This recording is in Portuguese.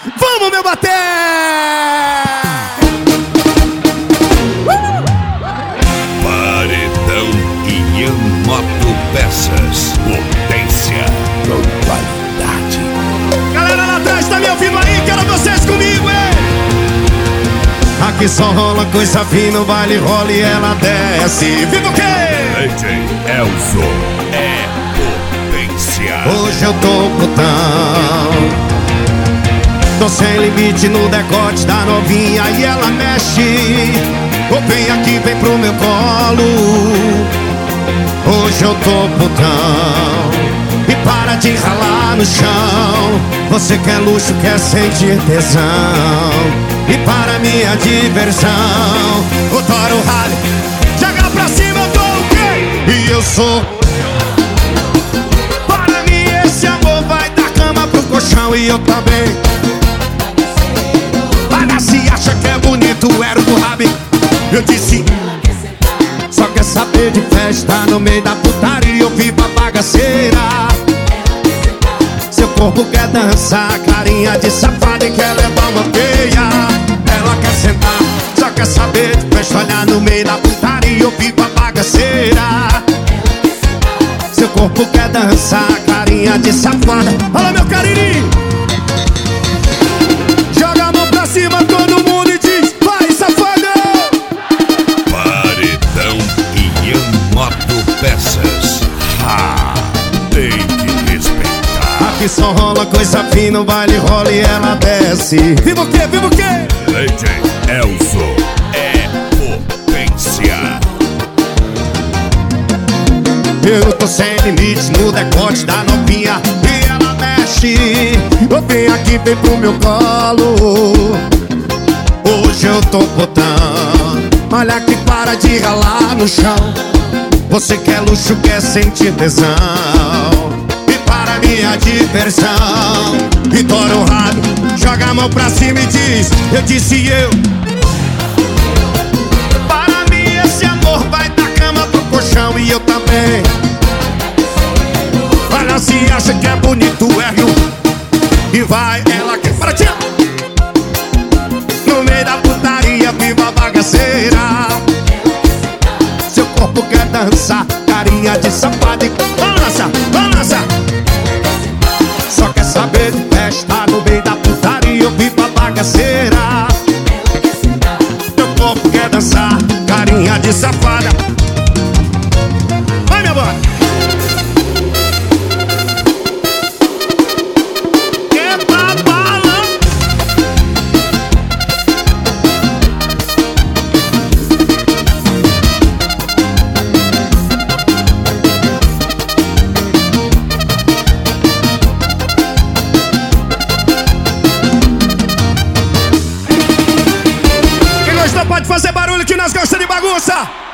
Vamos, meu bater! Paredão Ian Motopeças. Potência com qualidade. Galera lá atrás, tá me ouvindo aí? Quero vocês comigo, hein? Aqui só rola coisa fina, o baile rola e ela desce. Viva o quê? DJ Elzo é potência. Hoje eu tô putão. Tô sem limite no decote da novinha e ela mexe. Ou vem aqui, vem pro meu colo. Hoje eu tô putão. E para de ralar no chão. Você quer luxo, quer sentir tesão. E para minha diversão, o Toro Rally, joga pra cima, eu tô o quê? E eu sou. Para mim esse amor vai da cama pro colchão e eu também. Para se acha que é bonito, era do Rabi. Eu disse, só quer saber de festa no meio da putaria, eu vivo a bagaceira. Seu corpo quer dançar, carinha de safada e quer levar uma peia. Ela quer sentar, só quer saber de festa, olhar no meio da putaria, eu vivo a bagaceira. Seu corpo quer dançar, carinha de safada. Olha meu carinho. Joga a mão pra cima todo mundo e diz, vai safada. Paredão Ian Motopeças. Tem que respeitar. Aqui só rola coisa fina, o baile rola e ela desce. Viva o quê? Viva o quê? DJ Elzo é potência. Eu tô sem limite no decote da novinha e ela mexe. Eu venho aqui, vem pro meu colo. Hoje eu tô botando. Olha que para de ralar no chão. Você quer luxo, quer sentir tesão. E para minha diversão, e Toro Rally, joga a mão pra cima e diz, eu disse eu. Para mim esse amor vai da cama pro colchão e eu também. Olha se acha que é bonito, e vai, ela quer para ti. No meio da putaria, viva a bagaceira. Seu corpo quer dançar, carinha de safada e balança, balança. Só quer saber de festa no meio da putaria, eu vivo a bagaceira. Seu corpo quer dançar, carinha de safada. Vai, minha boa. Pode fazer barulho que nós gostamos de bagunça.